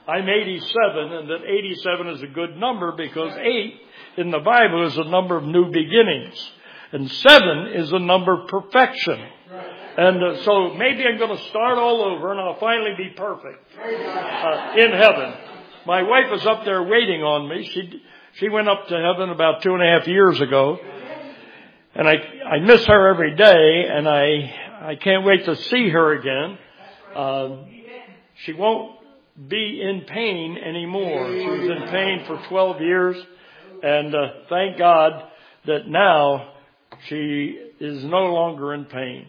I'm 87, and that 87 is a good number because 8 in the Bible is a number of new beginnings. And 7 is a number of perfection. And so maybe I'm going to start all over and I'll finally be perfect in heaven. My wife is up there waiting on me. She went up to heaven about 2.5 years ago. And I miss her every day, and I can't wait to see her again. She won't be in pain anymore. She was in pain for 12 years. And thank God that now she is no longer in pain.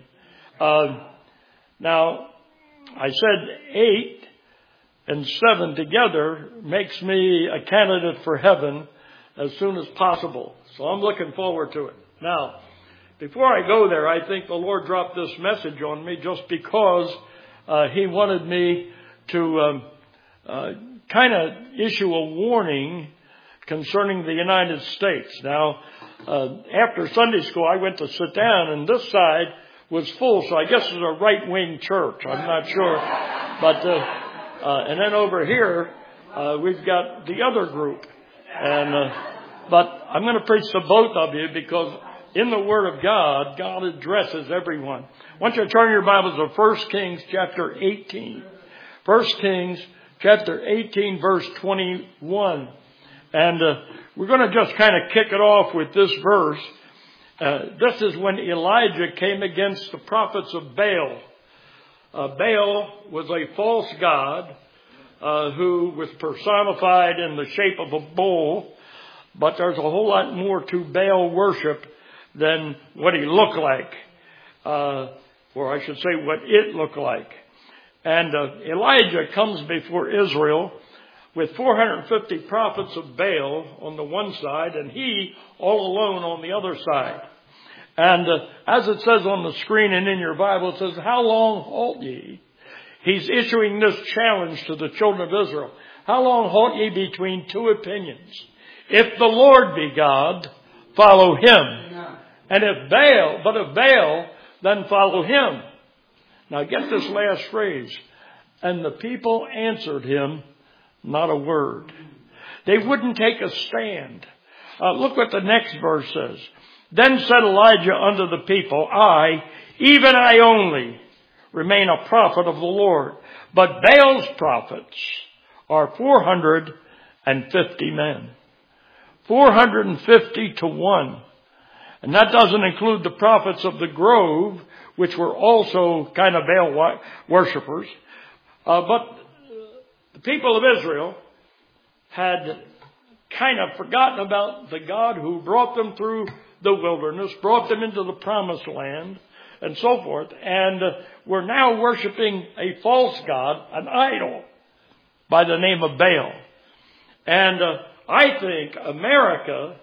Now, I said 8 and 7 together makes me a candidate for heaven as soon as possible. So I'm looking forward to it. Now, before I go there, I think the Lord dropped this message on me just because He wanted me to kind of issue a warning concerning the United States. Now, after Sunday school, I went to sit down, and this side was full, so I guess it's a right-wing church. I'm not sure. But and then over here, we've got the other group. But I'm going to preach to both of you because in the Word of God, God addresses everyone. I want you to turn your Bibles to 1 Kings chapter 18. 1 Kings chapter 18, verse 21. And we're going to just kind of kick it off with this verse. This is when Elijah came against the prophets of Baal. Baal was a false god who was personified in the shape of a bull. But there's a whole lot more to Baal worship than what he looked like. Or I should say what it looked like. And Elijah comes before Israel with 450 prophets of Baal on the one side and he all alone on the other side. And as it says on the screen and in your Bible, it says, "How long halt ye?" He's issuing this challenge to the children of Israel. How long halt ye between two opinions? If the Lord be God, follow Him. And if Baal, then follow him. Now get this last phrase. And the people answered him not a word. They wouldn't take a stand. Look what the next verse says. Then said Elijah unto the people, I, even I only, remain a prophet of the Lord. But Baal's prophets are 450 men. 450 to 1. And that doesn't include the prophets of the grove, which were also kind of Baal worshippers. But the people of Israel had kind of forgotten about the God who brought them through the wilderness, brought them into the promised land, and so forth. And were now worshiping a false god, an idol, by the name of Baal. And I think America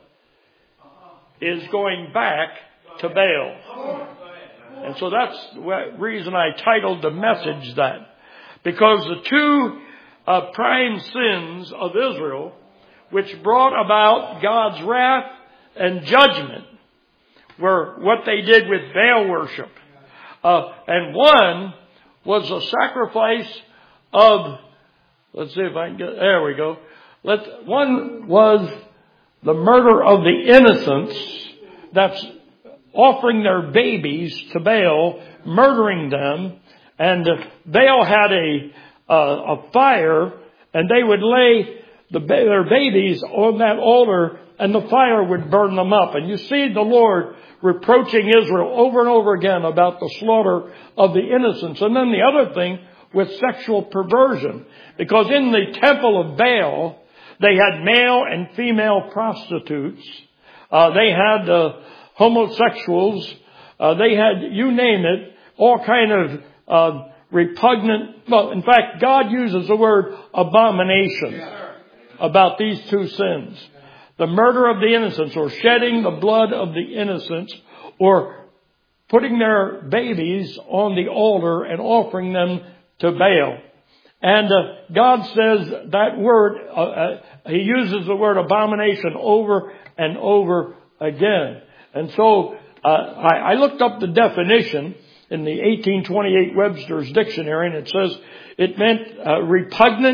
is going back to Baal. And so that's the reason I titled the message that. Because the two prime sins of Israel, which brought about God's wrath and judgment, were what they did with Baal worship. And one was a sacrifice of, let's see if I can get, there we go. One was the murder of the innocents, that's offering their babies to Baal, murdering them. And Baal had a fire, and they would lay their babies on that altar, and the fire would burn them up. And you see the Lord reproaching Israel over and over again about the slaughter of the innocents. And then the other thing with sexual perversion, because in the temple of Baal, they had male and female prostitutes. They had homosexuals. They had, you name it, all kind of repugnant. Well, in fact, God uses the word abomination about these two sins. The murder of the innocents, or shedding the blood of the innocents, or putting their babies on the altar and offering them to Baal. And God says that word, He uses the word abomination over and over again. And so I looked up the definition in the 1828 Webster's Dictionary, and it says it meant repugnant,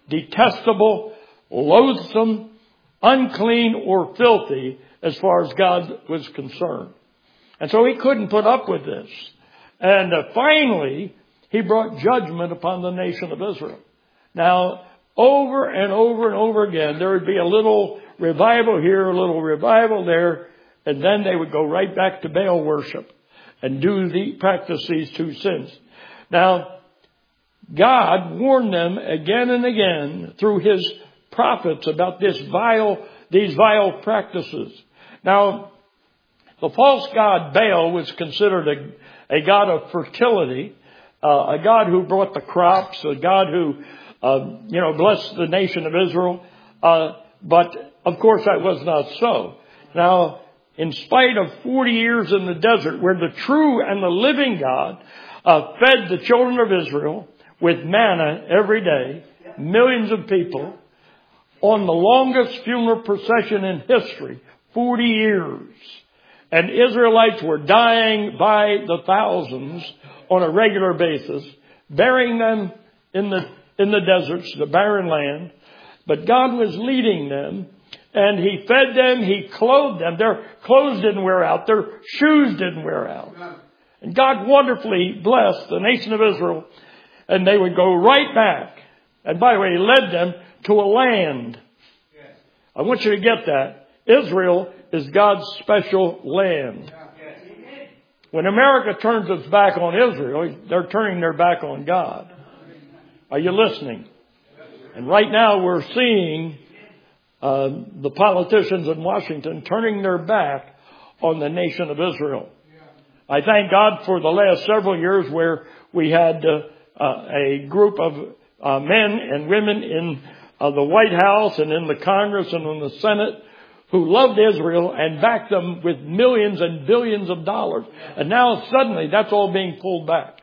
detestable, loathsome, unclean, or filthy as far as God was concerned. And so he couldn't put up with this. And finally, he brought judgment upon the nation of Israel. Now, over and over and over again, there would be a little revival here, a little revival there, and then they would go right back to Baal worship and practice these two sins. Now, God warned them again and again through his prophets about these vile practices. Now, the false god Baal was considered a god of fertility, a god who brought the crops, a god who, blessed the nation of Israel. But of course that was not so. Now, in spite of 40 years in the desert where the true and the living God fed the children of Israel with manna every day, millions of people, on the longest funeral procession in history, 40 years. And Israelites were dying by the thousands on a regular basis, burying them in the deserts, the barren land. But God was leading them, and he fed them, he clothed them. Their clothes didn't wear out, their shoes didn't wear out. And God wonderfully blessed the nation of Israel, and they would go right back. And by the way, he led them to a land. I want you to get that. Israel is God's special land. When America turns its back on Israel, they're turning their back on God. Are you listening? And right now we're seeing the politicians in Washington turning their back on the nation of Israel. I thank God for the last several years where we had a group of men and women in the White House and in the Congress and in the Senate who loved Israel and backed them with millions and billions of dollars. And now suddenly that's all being pulled back.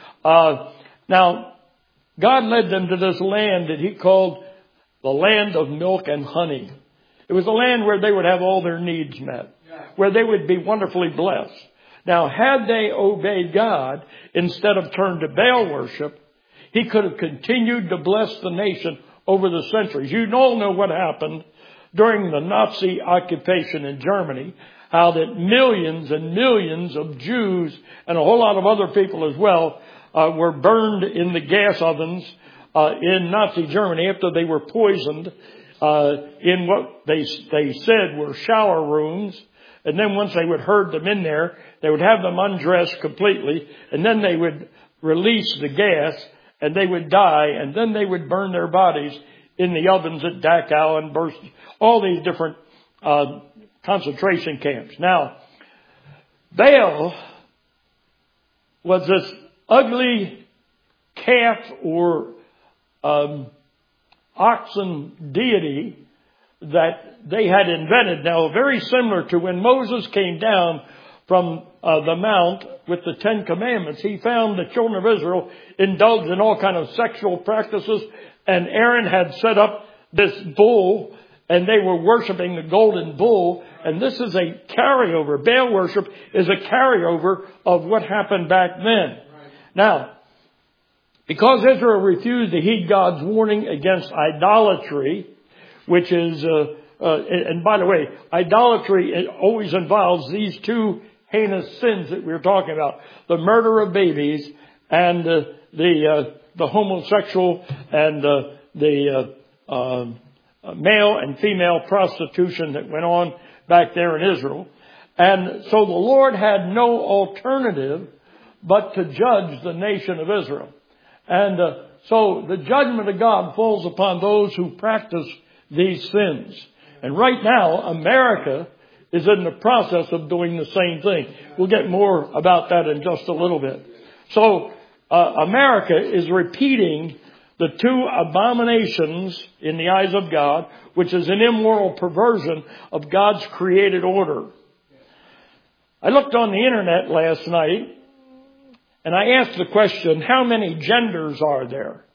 Now, God led them to this land that he called the land of milk and honey. It was a land where they would have all their needs met, where they would be wonderfully blessed. Now, had they obeyed God instead of turned to Baal worship, he could have continued to bless the nation over the centuries. You all know what happened during the Nazi occupation in Germany, how that millions and millions of Jews and a whole lot of other people as well were burned in the gas ovens in Nazi Germany after they were poisoned in what they said were shower rooms. And then once they would herd them in there, they would have them undressed completely, and then they would release the gas, and they would die, and then they would burn their bodies in the ovens at Dachau and Burst, all these different concentration camps. Now, Baal was this ugly calf or oxen deity that they had invented. Now, very similar to when Moses came down from the mount with the Ten Commandments, he found the children of Israel indulged in all kind of sexual practices, and Aaron had set up this bull, and they were worshiping the golden bull, and this is a carryover. Baal worship is a carryover of what happened back then. Now, because Israel refused to heed God's warning against idolatry, which is, and by the way, idolatry always involves these two heinous sins that we're talking about: the murder of babies and the homosexual and the male and female prostitution that went on back there in Israel. And so the Lord had no alternative but to judge the nation of Israel. And so the judgment of God falls upon those who practice these sins. And right now, America is in the process of doing the same thing. We'll get more about that in just a little bit. So America is repeating the two abominations in the eyes of God, which is an immoral perversion of God's created order. I looked on the internet last night, and I asked the question, how many genders are there?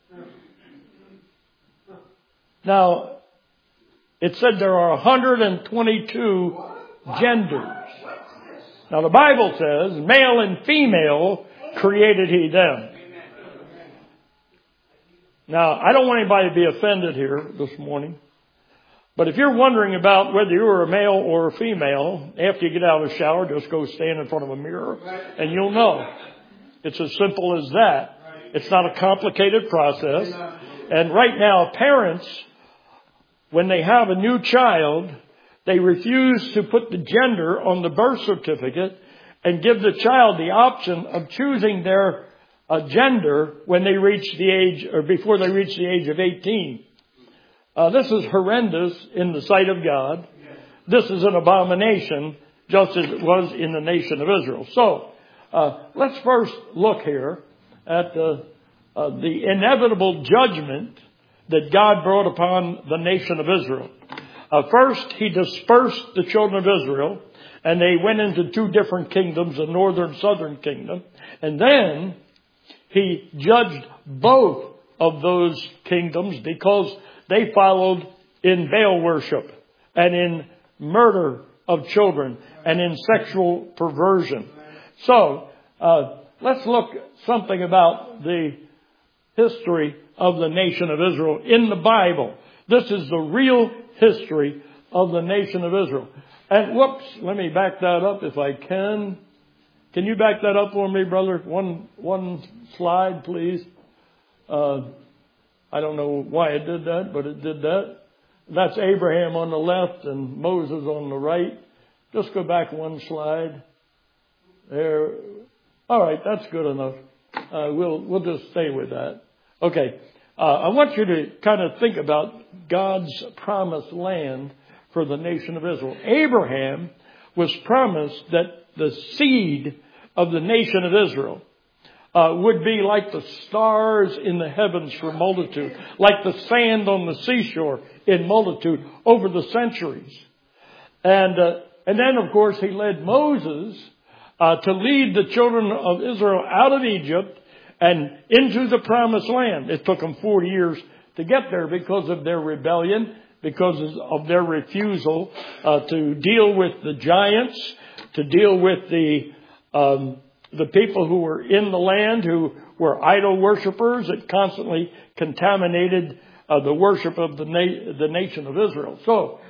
Now, it said there are 122 genders. Now, the Bible says, male and female created he them. Now, I don't want anybody to be offended here this morning. But if you're wondering about whether you're a male or a female, after you get out of the shower, just go stand in front of a mirror and you'll know. It's as simple as that. It's not a complicated process. And right now, parents, when they have a new child, they refuse to put the gender on the birth certificate and give the child the option of choosing their gender when they reach the age, or before they reach the age of 18. This is horrendous in the sight of God. This is an abomination, just as it was in the nation of Israel. So, let's first look here at the inevitable judgment that God brought upon the nation of Israel. First, He dispersed the children of Israel, and they went into two different kingdoms, the northern and southern kingdom. And then He judged both of those kingdoms because they followed in Baal worship and in murder of children and in sexual perversion. So, let's look something about the history of the nation of Israel in the Bible. This is the real history of the nation of Israel. And whoops, let me back that up if I can. Can you back that up for me, brother? One slide, please. I don't know why it did that, but it did that. That's Abraham on the left and Moses on the right. Just go back one slide. There. All right, that's good enough. We'll just stay with that. Okay. I want you to kind of think about God's promised land for the nation of Israel. Abraham was promised that the seed of the nation of Israel would be like the stars in the heavens for multitude, like the sand on the seashore in multitude over the centuries. And then, of course, He led Moses to lead the children of Israel out of Egypt and into the promised land. It took them 40 years to get there because of their rebellion, because of their refusal to deal with the giants, to deal with the people who were in the land who were idol worshippers that constantly contaminated the worship of the nation of Israel. So,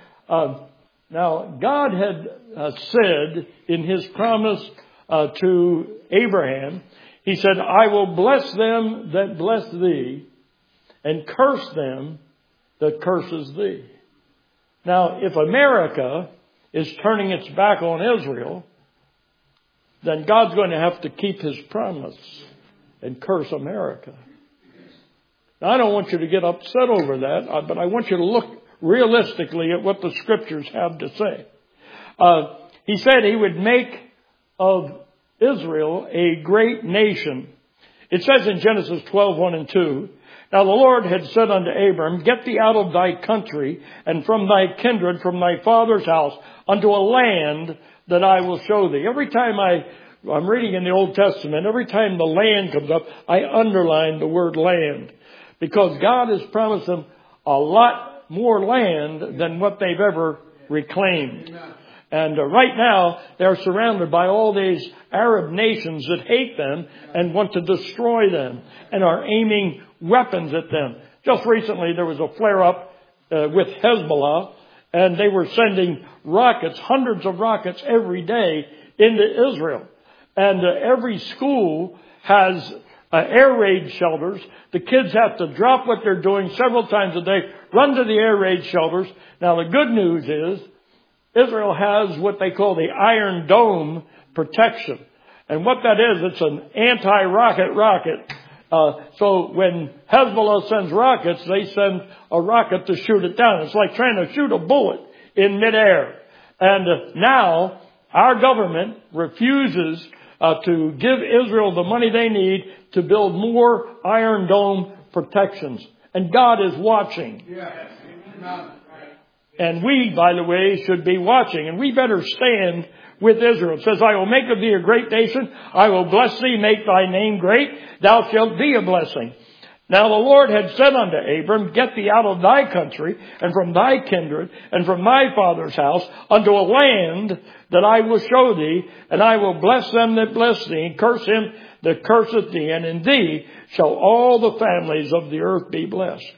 now God had said in His promise to Abraham, He said, I will bless them that bless thee, and curse them that curses thee. Now, if America is turning its back on Israel, then God's going to have to keep His promise and curse America. Now, I don't want you to get upset over that, but I want you to look realistically at what the Scriptures have to say. He said He would make of Israel a great nation. It says in Genesis 12:1 and 2, Now the Lord had said unto Abram, Get thee out of thy country, and from thy kindred, from thy father's house, unto a land that I will show thee. Every time I'm reading in the Old Testament, every time the land comes up, I underline the word land. Because God has promised them a lot more land than what they've ever reclaimed. And right now, they're surrounded by all these Arab nations that hate them and want to destroy them and are aiming weapons at them. Just recently, there was a flare-up with Hezbollah, and they were sending rockets, hundreds of rockets every day into Israel. And every school has air raid shelters. The kids have to drop what they're doing several times a day, run to the air raid shelters. Now, the good news is Israel has what they call the Iron Dome protection. And what that is, it's an anti-rocket rocket. So when Hezbollah sends rockets, they send a rocket to shoot it down. It's like trying to shoot a bullet in midair. And now our government refuses to give Israel the money they need to build more Iron Dome protections. And God is watching. And we, by the way, should be watching. And we better stand with Israel. It says, I will make of thee a great nation. I will bless thee, make thy name great. Thou shalt be a blessing. Now the Lord had said unto Abram, get thee out of thy country, and from thy kindred, and from thy father's house, unto a land that I will show thee, and I will bless them that bless thee, and curse him that curseth thee, and in thee shall all the families of the earth be blessed.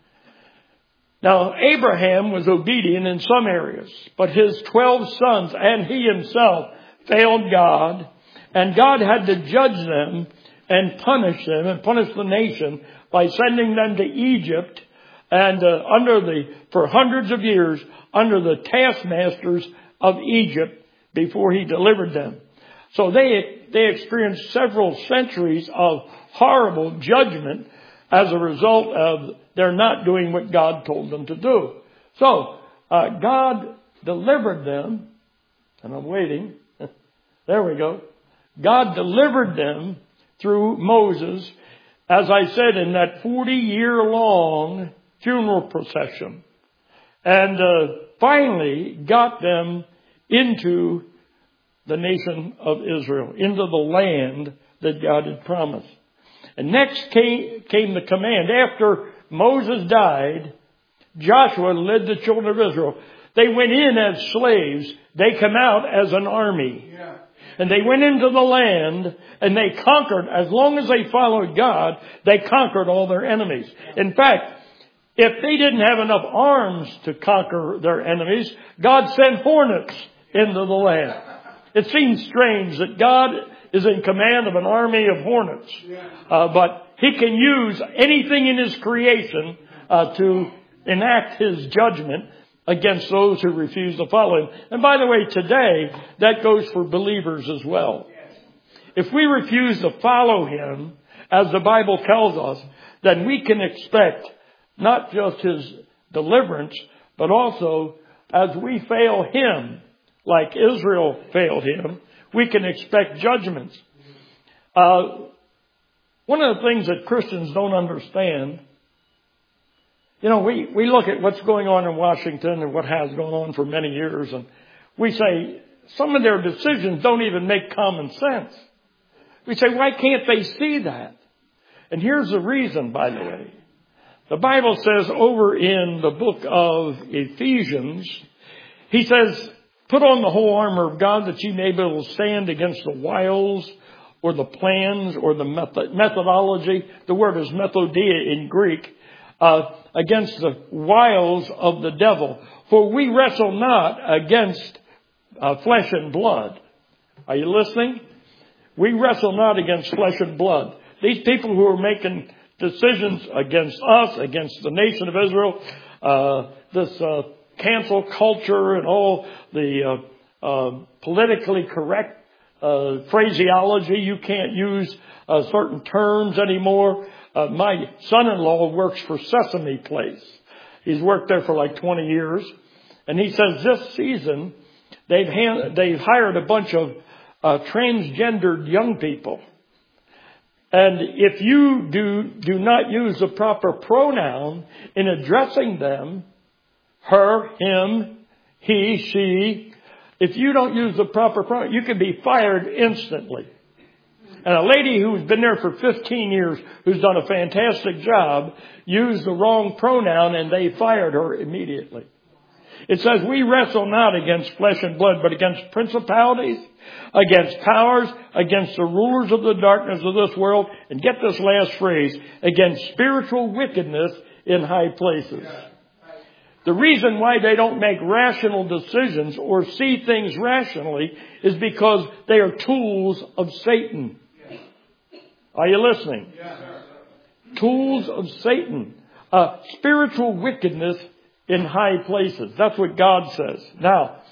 Now Abraham was obedient in some areas, but his 12 sons and he himself failed God, and God had to judge them and punish them and punish the nation by sending them to Egypt and for hundreds of years under the taskmasters of Egypt before he delivered them. So they experienced several centuries of horrible judgment as a result of their not doing what God told them to do. So God delivered them, and I'm waiting. There we go. God delivered them through Moses, as I said, in that 40-year-long funeral procession. And finally got them into the nation of Israel, into the land that God had promised. And next came the command. After Moses died, Joshua led the children of Israel. They went in as slaves. They come out as an army. Yeah. And they went into the land and they conquered. As long as they followed God, they conquered all their enemies. In fact, if they didn't have enough arms to conquer their enemies, God sent hornets into the land. It seems strange that God is in command of an army of hornets. But He can use anything in His creation to enact His judgment against those who refuse to follow Him. And by the way, today, that goes for believers as well. If we refuse to follow Him, as the Bible tells us, then we can expect not just His deliverance, but also as we fail Him, like Israel failed Him, we can expect judgments. One of the things that Christians don't understand, we look at what's going on in Washington and what has gone on for many years, and we say some of their decisions don't even make common sense. We say, why can't they see that? And here's the reason, by the way. The Bible says over in the book of Ephesians, he says, put on the whole armor of God that ye may be able to stand against the wiles or the plans or the methodology. The word is methodia in Greek. Against the wiles of the devil. For we wrestle not against flesh and blood. Are you listening? We wrestle not against flesh and blood. These people who are making decisions against us, against the nation of Israel, this cancel culture and all the politically correct phraseology. You can't use certain terms anymore. My son-in-law works for Sesame Place. He's worked there for like 20 years. And he says this season they've hired a bunch of transgendered young people. And if you do not use the proper pronoun in addressing them, her, him, he, she, if you don't use the proper pronoun, you can be fired instantly. And a lady who's been there for 15 years, who's done a fantastic job, used the wrong pronoun and they fired her immediately. It says, we wrestle not against flesh and blood, but against principalities, against powers, against the rulers of the darkness of this world, and get this last phrase, against spiritual wickedness in high places. The reason why they don't make rational decisions or see things rationally is because they are tools of Satan. Are you listening? Tools of Satan. Spiritual wickedness in high places. That's what God says. Now,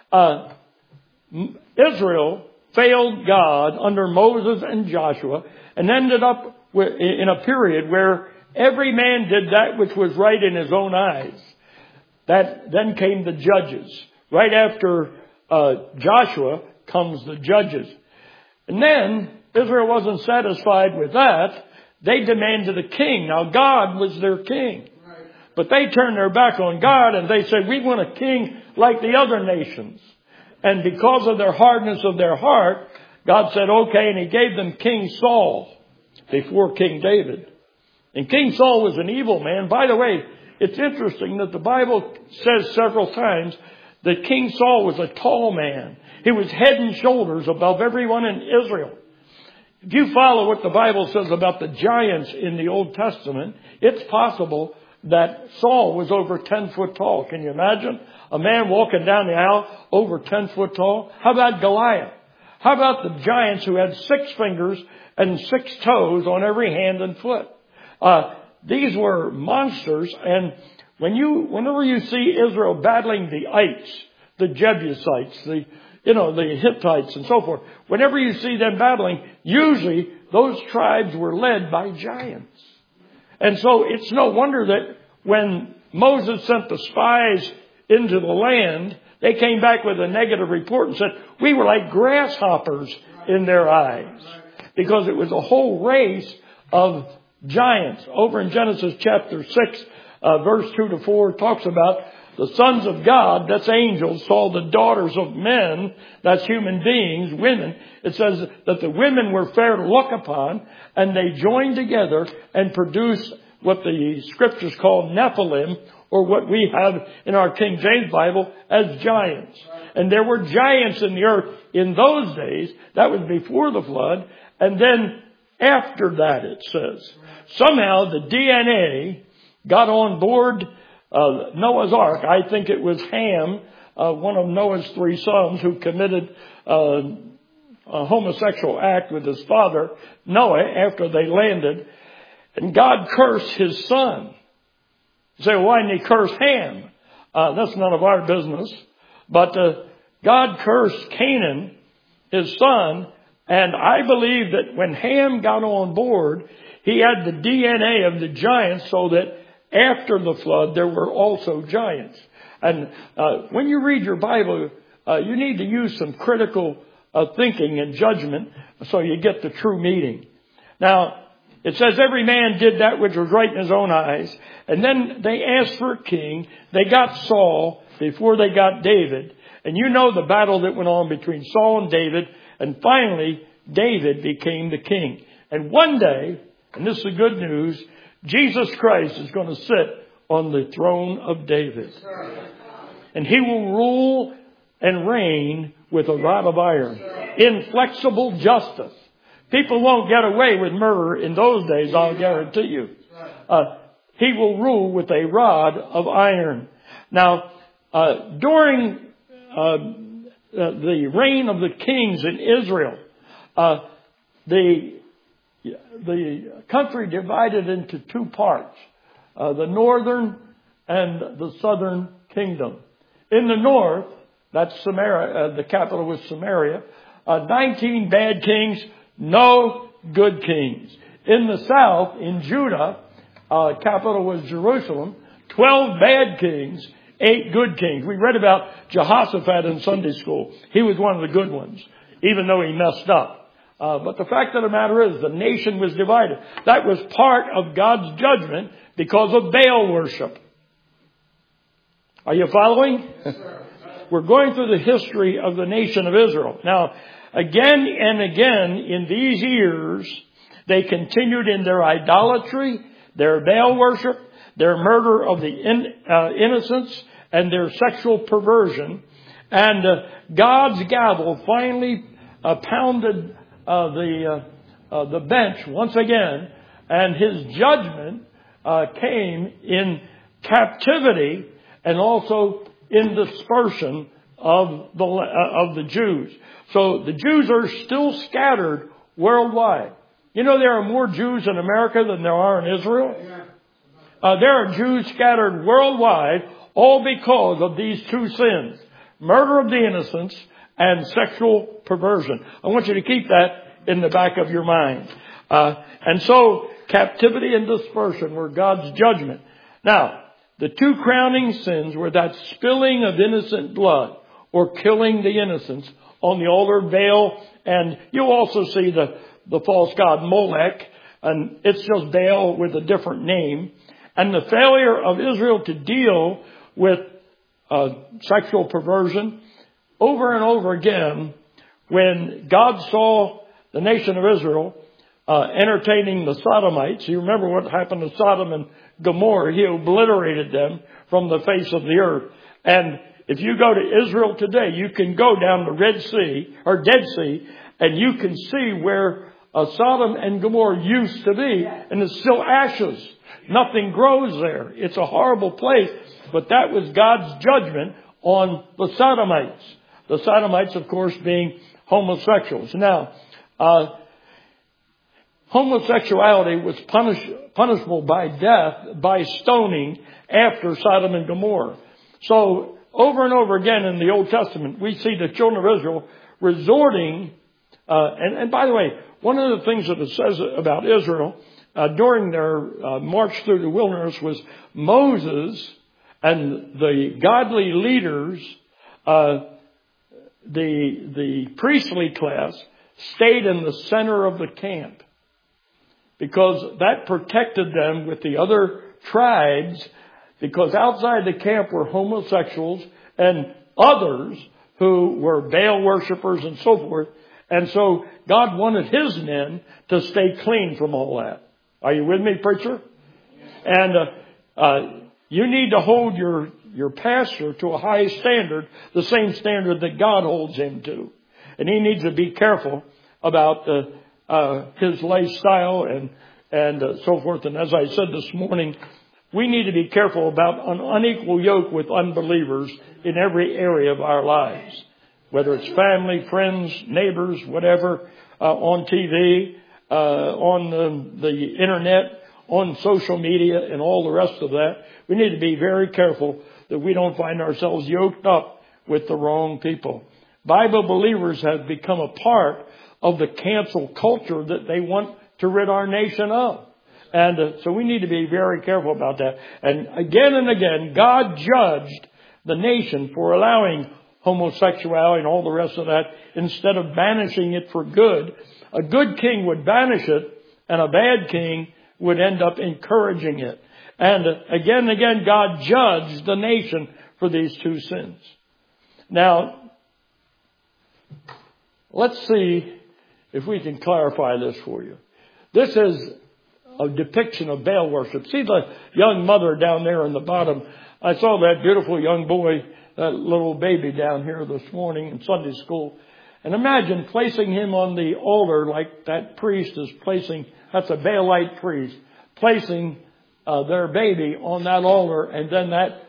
Israel failed God under Moses and Joshua and ended up in a period where every man did that which was right in his own eyes. Then came the judges. Right after Joshua comes the judges. And then Israel wasn't satisfied with that. They demanded a king. Now God was their king. But they turned their back on God and they said, we want a king like the other nations. And because of their hardness of their heart, God said, okay, and He gave them King Saul before King David. And King Saul was an evil man. By the way, it's interesting that the Bible says several times that King Saul was a tall man. He was head and shoulders above everyone in Israel. If you follow what the Bible says about the giants in the Old Testament, it's possible that Saul was over 10 foot tall. Can you imagine a man walking down the aisle over 10 foot tall? How about Goliath? How about the giants who had 6 fingers and 6 toes on every hand and foot? These were monsters. And whenever you see Israel battling the ites, the Jebusites, the Hittites and so forth, whenever you see them battling, usually those tribes were led by giants. And so it's no wonder that when Moses sent the spies into the land, they came back with a negative report and said, we were like grasshoppers in their eyes. Because it was a whole race of giants. Over in Genesis chapter 6, verse 2 to 4, talks about the sons of God, that's angels, saw the daughters of men, that's human beings, women. It says that the women were fair to look upon, and they joined together and produced what the scriptures call Nephilim, or what we have in our King James Bible as giants. And there were giants in the earth in those days. That was before the flood. And then after that, it says, somehow the DNA got on board Noah's Ark. I think it was Ham, one of Noah's 3 sons, who committed a homosexual act with his father, Noah, after they landed. And God cursed his son. You say, well, why didn't he curse Ham? That's none of our business. But God cursed Canaan, his son. And I believe that when Ham got on board, he had the DNA of the giants, so that after the flood, there were also giants. And when you read your Bible, you need to use some critical thinking and judgment so you get the true meaning. Now, it says every man did that which was right in his own eyes. And then they asked for a king. They got Saul before they got David. And you know the battle that went on between Saul and David. And finally, David became the king. And one day, and this is the good news, Jesus Christ is going to sit on the throne of David. And he will rule and reign with a rod of iron. Inflexible justice. People won't get away with murder in those days, I'll guarantee you. He will rule with a rod of iron. Now, during the reign of the kings in Israel, the country divided into 2 parts, the northern and the southern kingdom. In the north, that's Samaria, the capital was Samaria, 19 bad kings, no good kings. In the south, in Judah, capital was Jerusalem, 12 bad kings, 8 good kings. We read about Jehoshaphat in Sunday school. He was one of the good ones, even though he messed up. But the fact of the matter is, the nation was divided. That was part of God's judgment because of Baal worship. Are you following? Yes, we're going through the history of the nation of Israel. Now, again and again in these years, they continued in their idolatry, their Baal worship, their murder of the innocents, and their sexual perversion. And God's gavel finally pounded the bench once again, and his judgment came in captivity and also in dispersion of the Jews. So the Jews are still scattered worldwide. You know, there are more Jews in America than there are in Israel. There are Jews scattered worldwide, all because of these 2 sins: murder of the innocents and sexual perversion. I want you to keep that in the back of your mind. And so captivity and dispersion were God's judgment. Now, the 2 crowning sins were that spilling of innocent blood, or killing the innocents, on the altar of Baal. And you'll also see the false god Molech, and it's just Baal with a different name. And the failure of Israel to deal with sexual perversion over and over again, when God saw the nation of Israel entertaining the Sodomites. You remember what happened to Sodom and Gomorrah. He obliterated them from the face of the earth. And if you go to Israel today, you can go down the Red Sea or Dead Sea, and you can see where Sodom and Gomorrah used to be, and it's still ashes. Nothing grows there. It's a horrible place, but that was God's judgment on the Sodomites. The Sodomites, of course, being homosexuals. Now, homosexuality was punishable by death, by stoning after Sodom and Gomorrah. So, over and over again in the Old Testament, we see the children of Israel resorting, and by the way, one of the things that it says about Israel during their march through the wilderness was Moses and the godly leaders, the priestly class, stayed in the center of the camp because that protected them with the other tribes, because outside the camp were homosexuals and others who were Baal worshipers and so forth. And so God wanted His men to stay clean from all that. Are you with me, preacher? And you need to hold your pastor to a high standard, the same standard that God holds him to. And he needs to be careful about his lifestyle and so forth. And as I said this morning, we need to be careful about an unequal yoke with unbelievers in every area of our lives. Whether it's family, friends, neighbors, whatever, on TV, on the internet, on social media, and all the rest of that. We need to be very careful that we don't find ourselves yoked up with the wrong people. Bible believers have become a part of the cancel culture that they want to rid our nation of. And so we need to be very careful about that. And again, God judged the nation for allowing homosexuality and all the rest of that instead of banishing it for good. A good king would banish it, and a bad king would end up encouraging it. And again, God judged the nation for these two sins. Now, let's see if we can clarify this for you. This is a depiction of Baal worship. See the young mother down there in the bottom. I saw that beautiful young boy, that little baby down here this morning in Sunday school. And imagine placing him on the altar like that priest is placing, that's a Baalite priest, placing their baby on that altar, and then that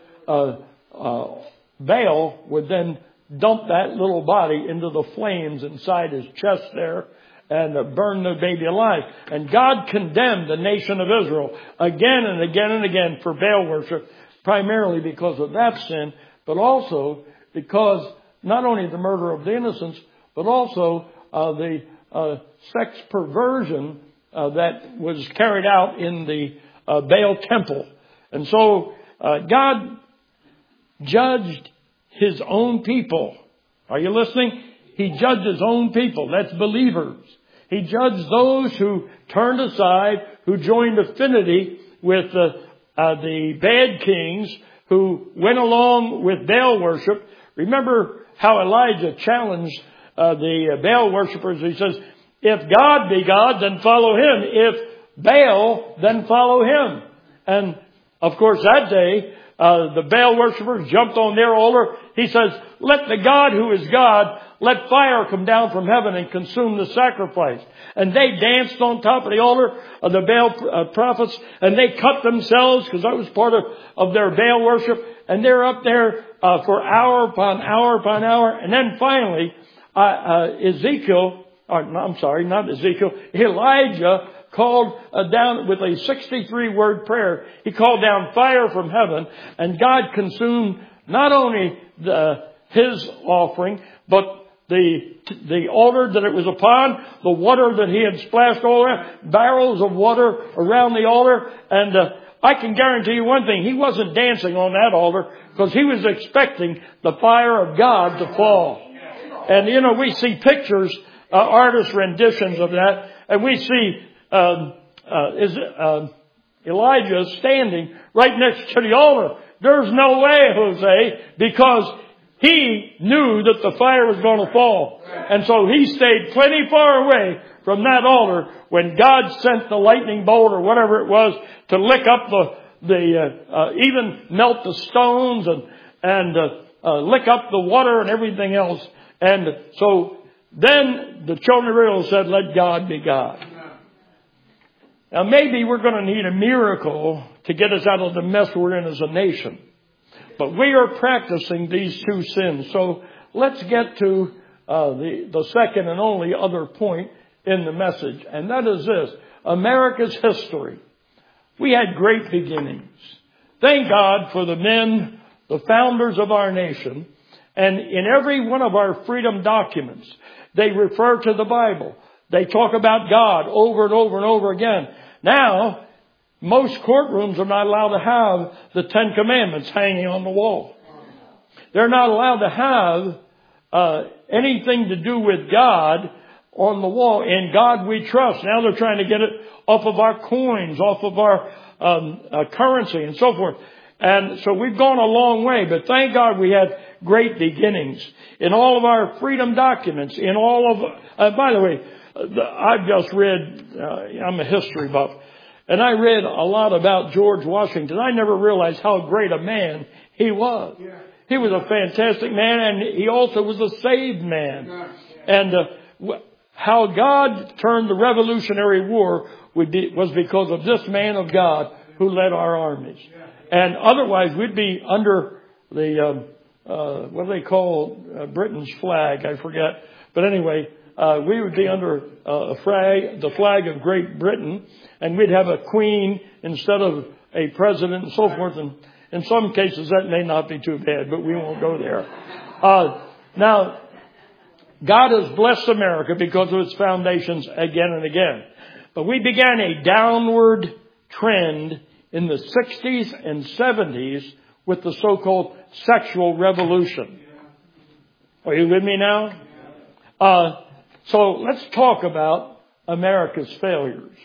Baal would then dump that little body into the flames inside his chest there and burn the baby alive. And God condemned the nation of Israel again and again and again for Baal worship, primarily because of that sin, but also because not only the murder of the innocents, but also the sex perversion that was carried out in the Baal temple. And so God judged His own people. Are you listening? He judged His own people. That's believers. He judged those who turned aside, who joined affinity with the bad kings, who went along with Baal worship. Remember how Elijah challenged the Baal worshippers. He says, if God be God, then follow Him. If Baal, then follow him. And of course that day, the Baal worshippers jumped on their altar. He says, let the God who is God, let fire come down from heaven and consume the sacrifice. And they danced on top of the altar of the Baal prophets, and they cut themselves, because that was part of their Baal worship. And they're up there for hour upon hour upon hour. And then finally, Elijah called down with a 63-word prayer. He called down fire from heaven, and God consumed not only his offering, but the altar that it was upon, the water that he had splashed all around, barrels of water around the altar. And I can guarantee you one thing, he wasn't dancing on that altar because he was expecting the fire of God to fall. And we see pictures, artist renditions of that, and we see Elijah standing right next to the altar. There's no way, Jose, because he knew that the fire was going to fall. And so he stayed plenty far away from that altar when God sent the lightning bolt or whatever it was to lick up even melt the stones and lick up the water and everything else. And so then the children of Israel said, let God be God. Now maybe we're going to need a miracle to get us out of the mess we're in as a nation. But we are practicing these two sins. So let's get to the second and only other point in the message. And that is this. America's history. We had great beginnings. Thank God for the men, the founders of our nation. And in every one of our freedom documents, they refer to the Bible. They talk about God over and over and over again. Now, most courtrooms are not allowed to have the Ten Commandments hanging on the wall. They're not allowed to have anything to do with God on the wall. In God we trust. Now they're trying to get it off of our coins, off of our currency and so forth. And so we've gone a long way, but thank God we had great beginnings in all of our freedom documents, in all of, by the way, I've just read, I'm a history buff, and I read a lot about George Washington. I never realized how great a man he was. He was a fantastic man, and he also was a saved man. And how God turned the Revolutionary War was because of this man of God who led our armies. And otherwise, we'd be under the, what do they call Britain's flag? I forget. But anyway, we would be under the flag of Great Britain, and we'd have a queen instead of a president and so forth. And in some cases, that may not be too bad, but we won't go there. Now, God has blessed America because of its foundations again and again. But we began a downward trend in the 60s and 70s with the so-called sexual revolution. Are you with me now? So let's talk about America's failures.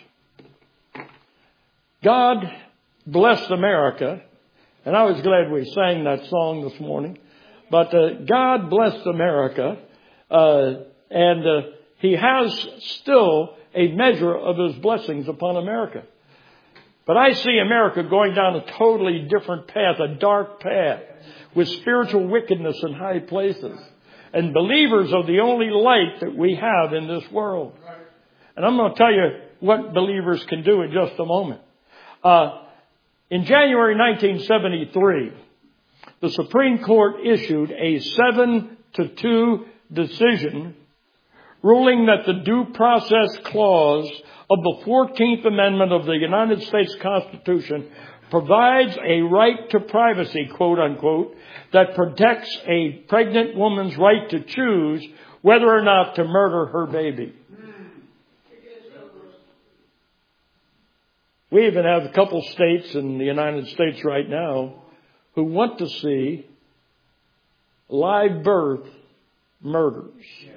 God blessed America, and I was glad we sang that song this morning. But God blessed America, and He has still a measure of His blessings upon America. But I see America going down a totally different path, a dark path, with spiritual wickedness in high places. And believers are the only light that we have in this world. And I'm going to tell you what believers can do in just a moment. In January 1973, the Supreme Court issued a 7-2 decision ruling that the due process clause of the 14th Amendment of the United States Constitution provides a right to privacy, quote unquote, that protects a pregnant woman's right to choose whether or not to murder her baby. We even have a couple states in the United States right now who want to see live birth murders.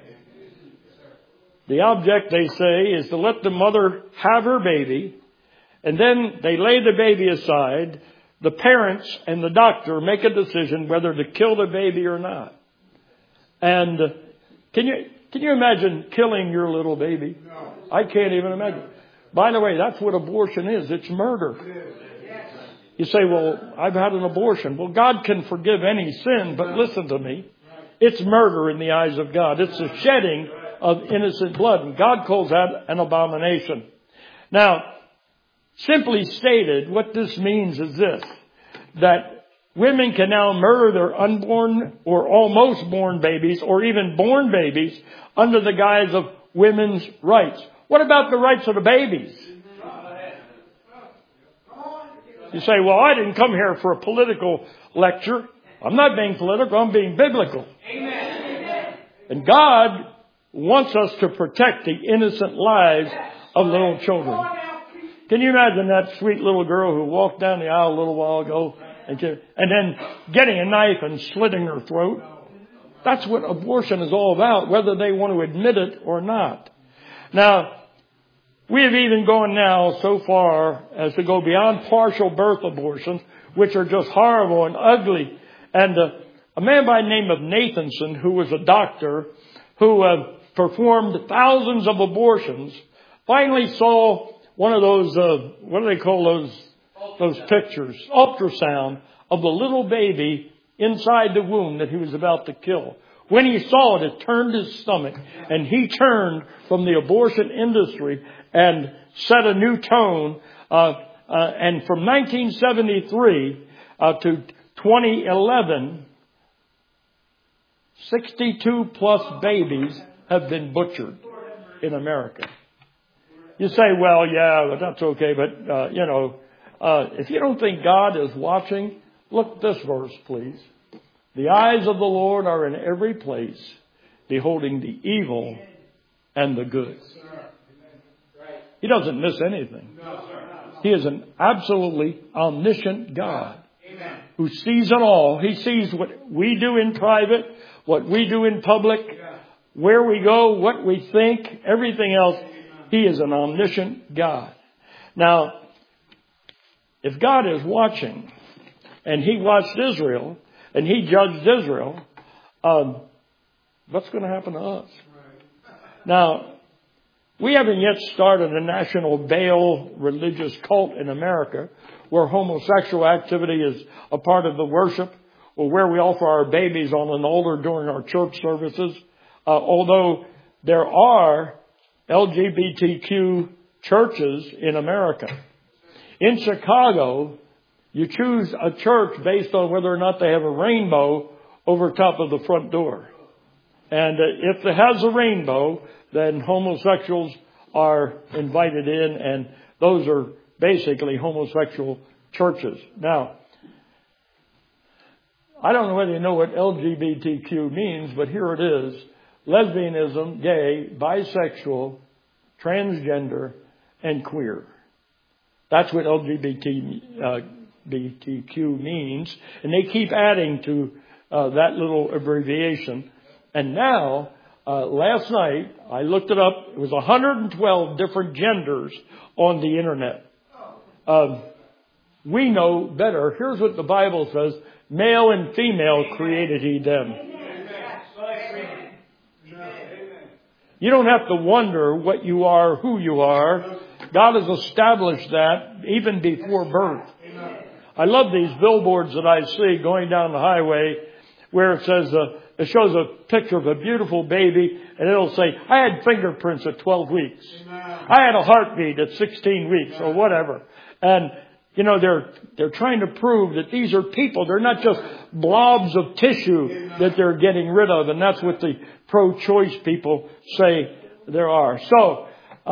The object, they say, is to let the mother have her baby, and then they lay the baby aside. The parents and the doctor make a decision whether to kill the baby or not. And can you imagine killing your little baby? No. I can't even imagine. By the way, that's what abortion is. It's murder. You say, well, I've had an abortion. Well, God can forgive any sin, but listen to me. It's murder in the eyes of God. It's the shedding of innocent blood. And God calls that an abomination. Now, simply stated, what this means is this, that women can now murder their unborn or almost born babies or even born babies under the guise of women's rights. What about the rights of the babies? You say, well, I didn't come here for a political lecture. I'm not being political, I'm being biblical. Amen. And God wants us to protect the innocent lives of little children. Can you imagine that sweet little girl who walked down the aisle a little while ago and then getting a knife and slitting her throat? That's what abortion is all about, whether they want to admit it or not. Now, we have even gone now so far as to go beyond partial birth abortions, which are just horrible and ugly. And a man by the name of Nathanson, who was a doctor, who performed thousands of abortions, finally saw one of those, what do they call those pictures? Ultrasound of the little baby inside the womb that he was about to kill. When he saw it, it turned his stomach, and he turned from the abortion industry and set a new tone. And from 1973 to 2011, 62 plus babies have been butchered in America. You say, well, yeah, but that's okay. But, if you don't think God is watching, look at this verse, please. The eyes of the Lord are in every place, beholding the evil and the good. He doesn't miss anything. He is an absolutely omniscient God who sees it all. He sees what we do in private, what we do in public, where we go, what we think, everything else. He is an omniscient God. Now, if God is watching, and He watched Israel, and He judged Israel, what's going to happen to us? Now, we haven't yet started a national Baal religious cult in America where homosexual activity is a part of the worship, or where we offer our babies on an altar during our church services. Although there are LGBTQ churches in America. In Chicago, you choose a church based on whether or not they have a rainbow over top of the front door. And if it has a rainbow, then homosexuals are invited in, and those are basically homosexual churches. Now, I don't know whether you know what LGBTQ means, but here it is. Lesbianism, gay, bisexual, transgender, and queer. That's what LGBTQ means. And they keep adding to that little abbreviation. And now, last night, I looked it up. It was 112 different genders on the internet. We know better. Here's what the Bible says. Male and female created He them. You don't have to wonder what you are, who you are. God has established that even before birth. I love these billboards that I see going down the highway where it says, it shows a picture of a beautiful baby, and it'll say, I had fingerprints at 12 weeks. I had a heartbeat at 16 weeks or whatever. And, they're trying to prove that these are people. They're not just blobs of tissue that they're getting rid of. And that's what the pro-choice people say there are. So,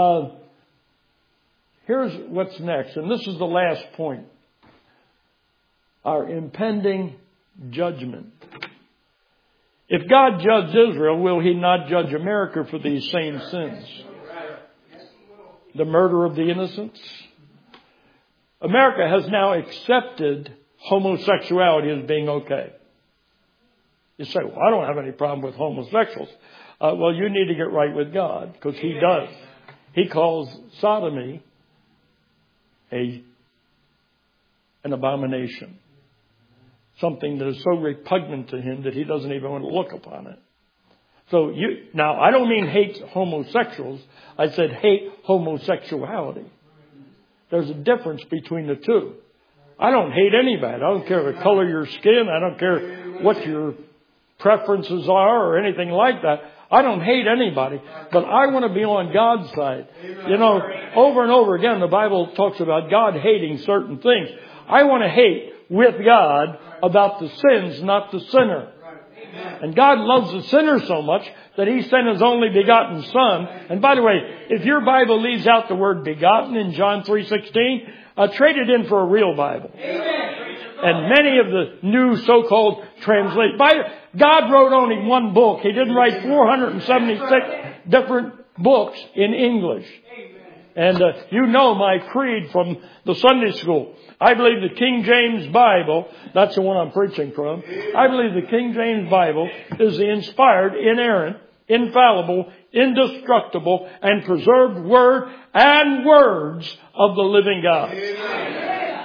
here's what's next. And this is the last point. Our impending judgment. If God judged Israel, will He not judge America for these same sins? The murder of the innocents. America has now accepted homosexuality as being okay. You say, well, I don't have any problem with homosexuals. Well, you need to get right with God, because He does. He calls sodomy an abomination. Something that is so repugnant to Him that He doesn't even want to look upon it. So now, I don't mean hate homosexuals. I said hate homosexuality. There's a difference between the two. I don't hate anybody. I don't care the color of your skin. I don't care what your preferences are or anything like that. I don't hate anybody, but I want to be on God's side. Over and over again, the Bible talks about God hating certain things. I want to hate with God about the sins, not the sinner. And God loves the sinner so much that He sent His only begotten Son. And by the way, if your Bible leaves out the word begotten in John 3:16, trade it in for a real Bible. And many of the new so-called translations. God wrote only one book. He didn't write 476 different books in English. And my creed from the Sunday school. I believe the King James Bible, that's the one I'm preaching from. I believe the King James Bible is the inspired, inerrant, infallible, indestructible, and preserved word and words of the living God.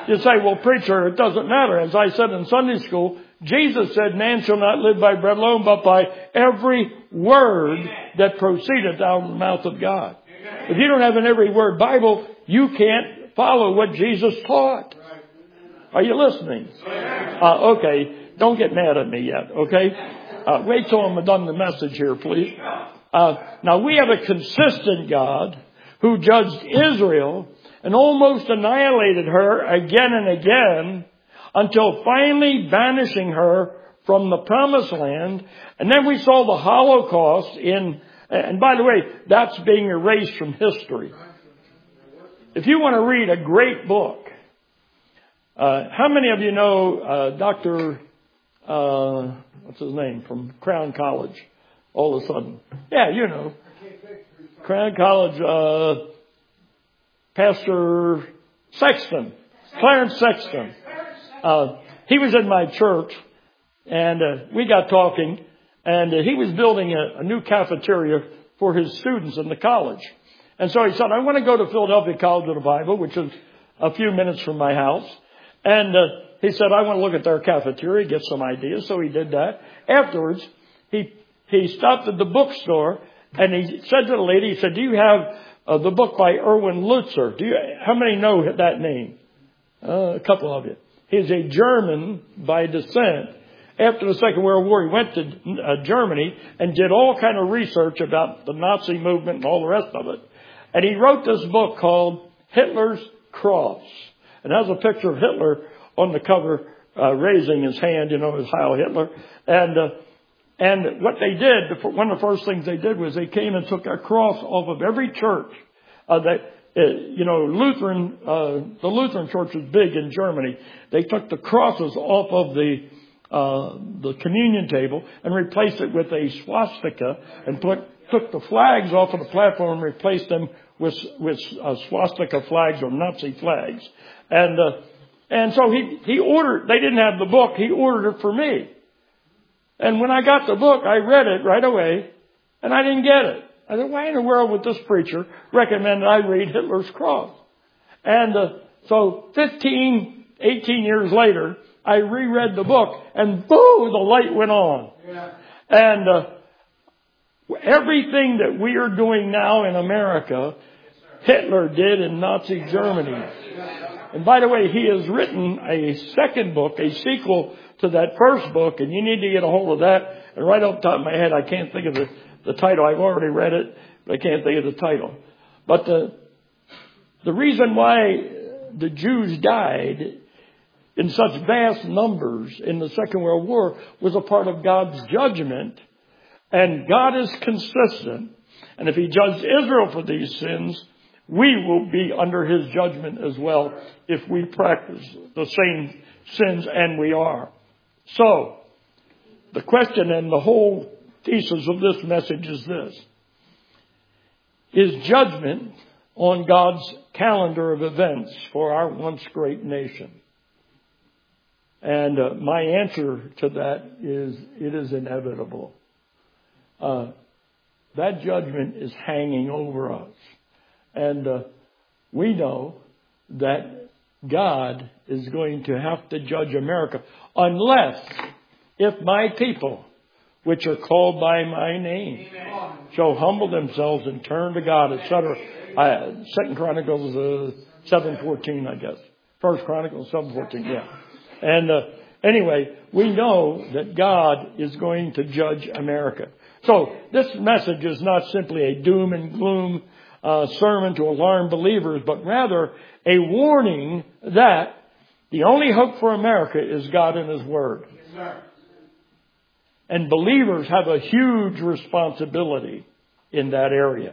You say, well, preacher, it doesn't matter. As I said in Sunday school, Jesus said, man shall not live by bread alone, but by every word that proceedeth out of the mouth of God. If you don't have an every word Bible, you can't follow what Jesus taught. Are you listening? Okay. Don't get mad at me yet, okay? Wait till I'm done the message here, please. Now, we have a consistent God who judged Israel and almost annihilated her again and again until finally banishing her from the promised land. And then we saw the Holocaust and by the way, that's being erased from history. If you want to read a great book, how many of you know Dr. What's his name from Crown College? All of a sudden, yeah, you know, Crown College, Pastor Sexton, Clarence Sexton. He was in my church, and we got talking, and he was building a new cafeteria for his students in the college. And so he said, I want to go to Philadelphia College of the Bible, which is a few minutes from my house. And he said, I want to look at their cafeteria, get some ideas. So he did that. Afterwards, he stopped at the bookstore, and he said to the lady, he said, do you have the book by Erwin Lutzer? How many know that name? A couple of you. He's a German by descent. After the Second World War, he went to Germany and did all kind of research about the Nazi movement and all the rest of it. And he wrote this book called Hitler's Cross. And has a picture of Hitler on the cover, raising his hand, you know, as Heil Hitler. And what they did, one of the first things they did was they came and took a cross off of every church. Lutheran, the Lutheran church was big in Germany. They took the crosses off of the communion table and replaced it with a swastika and took the flags off of the platform and replaced them with swastika flags or Nazi flags. And so he ordered, they didn't have the book, he ordered it for me. And when I got the book, I read it right away, and I didn't get it. I said, why in the world would this preacher recommend that I read Hitler's Cross? And so 18 years later, I reread the book, and boom, the light went on. Yeah. And everything that we are doing now in America, Hitler did in Nazi Germany. And by the way, he has written a second book, a sequel to that first book, and you need to get a hold of that. And right off the top of my head, I can't think of the title. I've already read it, but I can't think of the title. But the reason why the Jews died in such vast numbers in the Second World War was a part of God's judgment. And God is consistent. And if He judged Israel for these sins, we will be under His judgment as well if we practice the same sins, and we are. So, the question and the whole thesis of this message is this. Is judgment on God's calendar of events for our once great nation? And my answer to that is it is inevitable. That judgment is hanging over us. And we know that God is going to have to judge America unless if my people, which are called by my name, shall humble themselves and turn to God, etc. 2 Chronicles 7:14, I guess. 1 Chronicles 7:14, yeah. And anyway, we know that God is going to judge America. So this message is not simply a doom and gloom sermon to alarm believers, but rather a warning that the only hope for America is God and His Word. Yes, sir. And believers have a huge responsibility in that area.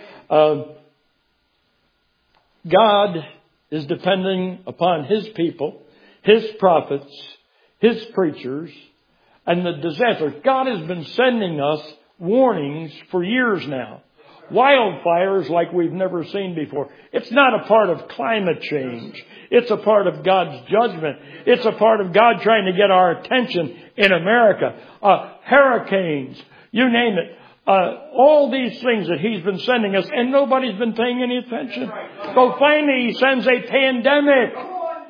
God is depending upon His people, His prophets, His preachers, and the disasters. God has been sending us warnings for years now. Wildfires like we've never seen before. It's not a part of climate change. It's a part of God's judgment. It's a part of God trying to get our attention in America. Hurricanes, you name it. All these things that He's been sending us, and nobody's been paying any attention. So finally He sends a pandemic.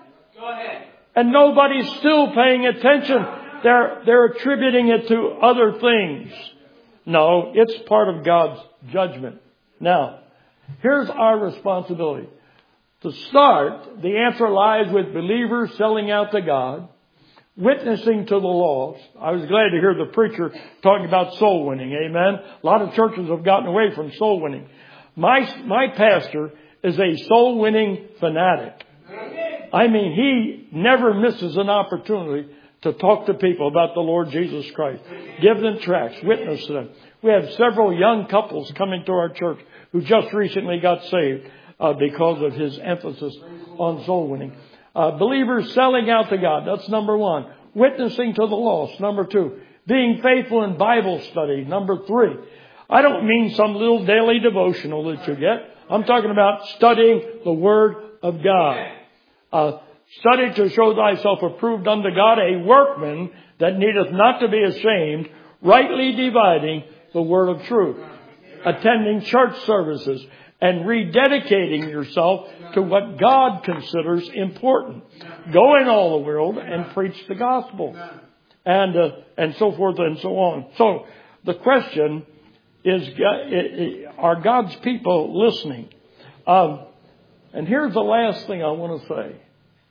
And nobody's still paying attention. They're attributing it to other things. No, it's part of God's judgment. Now, here's our responsibility. To start, the answer lies with believers selling out to God, witnessing to the lost. I was glad to hear the preacher talking about soul winning. Amen. A lot of churches have gotten away from soul winning. My pastor is a soul winning fanatic. I mean, he never misses an opportunity to talk to people about the Lord Jesus Christ. Give them tracts, witness to them. We have several young couples coming to our church who just recently got saved because of his emphasis on soul winning. Believers selling out to God. That's number one. Witnessing to the lost. Number two. Being faithful in Bible study. Number three. I don't mean some little daily devotional that you get. I'm talking about studying the Word of God. Study to show thyself approved unto God, a workman that needeth not to be ashamed, rightly dividing the word of truth. Attending church services and rededicating yourself to what God considers important. Go in all the world and preach the gospel. And so forth and so on. So the question is, are God's people listening? And here's the last thing I want to say.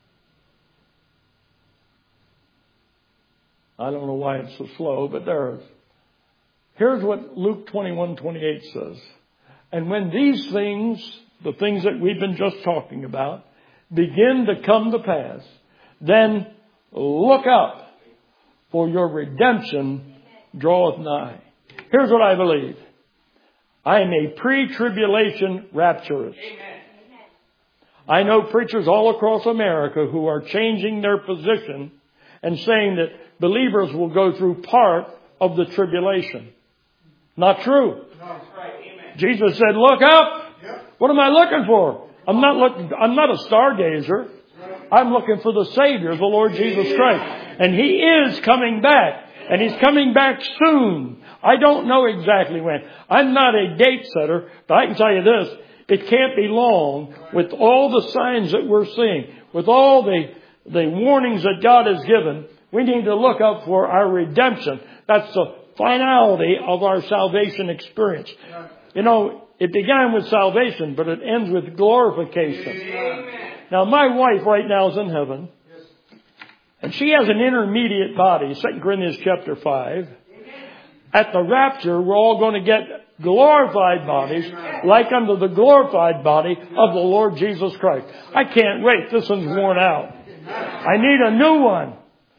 I don't know why it's so slow, but there is. Here's what Luke 21:28 says. And when these things, the things that we've been just talking about, begin to come to pass, then look up, for your redemption draweth nigh. Here's what I believe. I am a pre-tribulation rapturist. I know preachers all across America who are changing their position and saying that believers will go through part of the tribulation. Not true. Jesus said, look up. What am I looking for? I'm not a stargazer. I'm looking for the Savior, the Lord Jesus Christ. And He is coming back. And He's coming back soon. I don't know exactly when. I'm not a date setter, but I can tell you this. It can't be long with all the signs that we're seeing, with all the warnings that God has given. We need to look up for our redemption. That's the finality of our salvation experience. You know, it began with salvation, but it ends with glorification. Now, my wife right now is in heaven. And she has an intermediate body, 2 Corinthians chapter 5. At the rapture, we're all going to get glorified bodies like unto the glorified body of the Lord Jesus Christ. I can't wait. This one's worn out. I need a new one.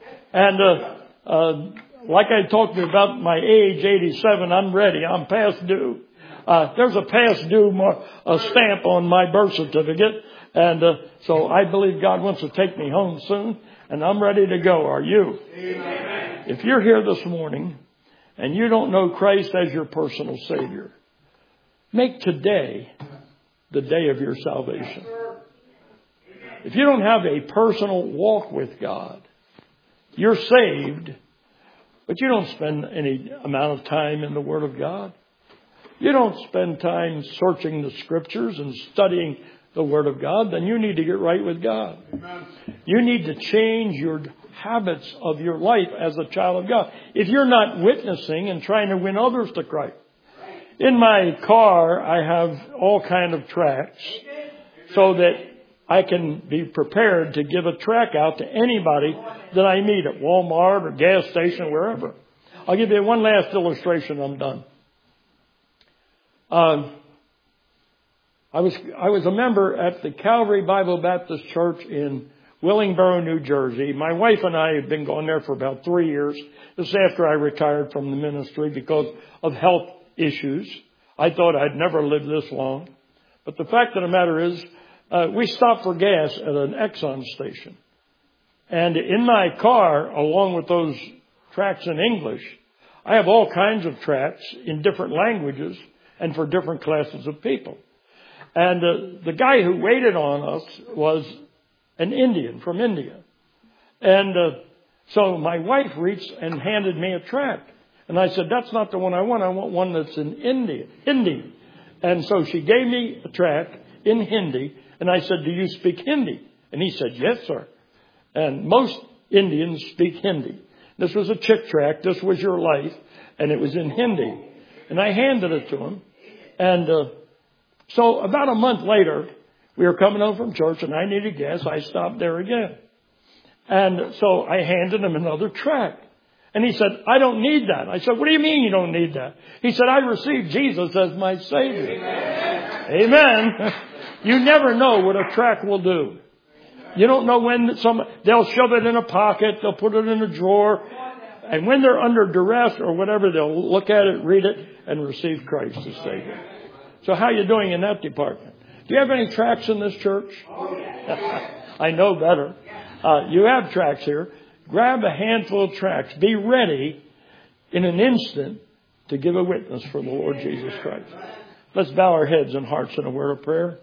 And like I talked about my age, 87, I'm ready. I'm past due. There's a past due stamp on my birth certificate. And so I believe God wants to take me home soon. And I'm ready to go. Are you? Amen. If you're here this morning and you don't know Christ as your personal Savior, make today the day of your salvation. If you don't have a personal walk with God, you're saved, but you don't spend any amount of time in the Word of God. You don't spend time searching the Scriptures and studying the Word of God, then you need to get right with God. Amen. You need to change your habits of your life as a child of God. If you're not witnessing and trying to win others to Christ. In my car, I have all kind of tracts so that I can be prepared to give a tract out to anybody that I meet at Walmart or gas station or wherever. I'll give you one last illustration. I'm done. I was a member at the Calvary Bible Baptist Church in Willingboro, New Jersey. My wife and I have been going there for about 3 years. This is after I retired from the ministry because of health issues. I thought I'd never live this long. But the fact of the matter is, we stopped for gas at an Exxon station. And in my car, along with those tracts in English, I have all kinds of tracts in different languages and for different classes of people. And the guy who waited on us was an Indian from India. And so my wife reached and handed me a tract. And I said, that's not the one I want. I want one that's in Hindi. And so she gave me a tract in Hindi. And I said, do you speak Hindi? And he said, yes, sir. And most Indians speak Hindi. This was a chick tract. This was your life. And it was in Hindi. And I handed it to him. And so about a month later, we were coming home from church and I needed gas. I stopped there again. And so I handed him another tract. And he said, I don't need that. I said, what do you mean you don't need that? He said, I received Jesus as my Savior. Amen. You never know what a tract will do. You don't know when they'll shove it in a pocket, they'll put it in a drawer, and when they're under duress or whatever, they'll look at it, read it, and receive Christ as Savior. So how are you doing in that department? Do you have any tracts in this church? I know better. You have tracts here. Grab a handful of tracts. Be ready in an instant to give a witness for the Lord Jesus Christ. Let's bow our heads and hearts in a word of prayer.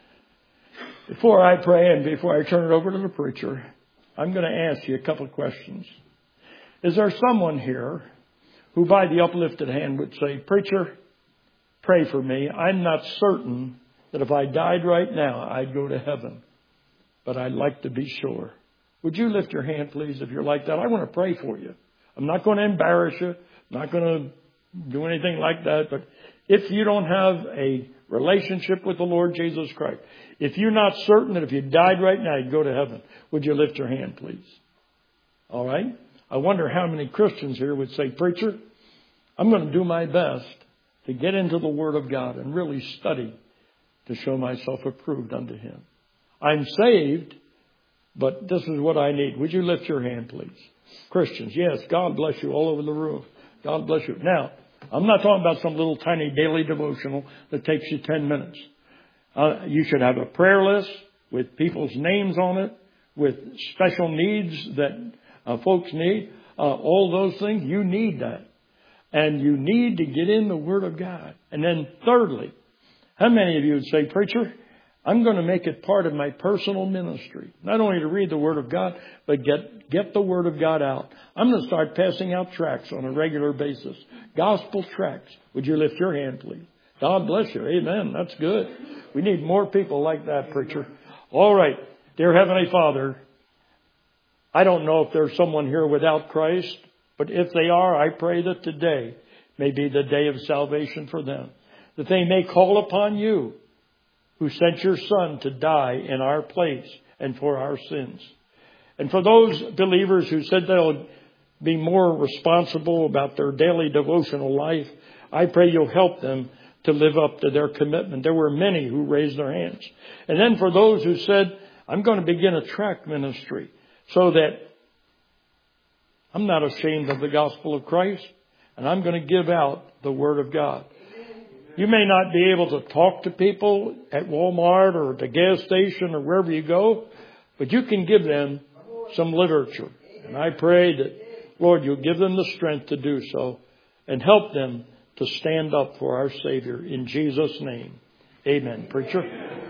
Before I pray and before I turn it over to the preacher, I'm going to ask you a couple of questions. Is there someone here who by the uplifted hand would say, Preacher, pray for me. I'm not certain that if I died right now, I'd go to heaven, but I'd like to be sure. Would you lift your hand, please, if you're like that? I want to pray for you. I'm not going to embarrass you. I'm not going to do anything like that. But if you don't have a relationship with the Lord Jesus Christ, if you're not certain that if you died right now, you'd go to heaven, would you lift your hand, please? All right. I wonder how many Christians here would say, Preacher, I'm going to do my best to get into the Word of God and really study to show myself approved unto Him. I'm saved, but this is what I need. Would you lift your hand, please? Christians, yes, God bless you all over the room. God bless you. Now, I'm not talking about some little tiny daily devotional that takes you 10 minutes. You should have a prayer list with people's names on it, with special needs that folks need. All those things, you need that. And you need to get in the Word of God. And then thirdly, how many of you would say, Preacher, I'm going to make it part of my personal ministry. Not only to read the Word of God, but get the Word of God out. I'm going to start passing out tracts on a regular basis. Gospel tracts. Would you lift your hand, please? God bless you. Amen. That's good. We need more people like that, Preacher. All right. Dear Heavenly Father, I don't know if there's someone here without Christ, but if they are, I pray that today may be the day of salvation for them. That they may call upon you, who sent your Son to die in our place and for our sins. And for those believers who said they'll be more responsible about their daily devotional life, I pray you'll help them to live up to their commitment. There were many who raised their hands. And then for those who said, I'm going to begin a tract ministry so that I'm not ashamed of the gospel of Christ, and I'm going to give out the Word of God. You may not be able to talk to people at Walmart or at the gas station or wherever you go, but you can give them some literature. And I pray that, Lord, you'll give them the strength to do so and help them to stand up for our Savior. In Jesus' name, amen. Preacher.